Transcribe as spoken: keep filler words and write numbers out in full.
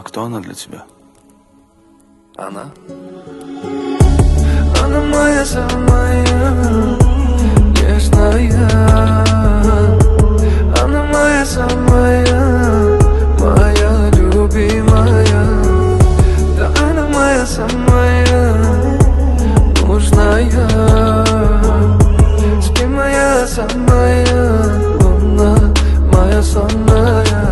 А кто она для тебя? Она? Она моя самая нежная. Она моя самая, моя любимая. Да, она моя самая нужная. Спи, моя самая луна, моя сонная.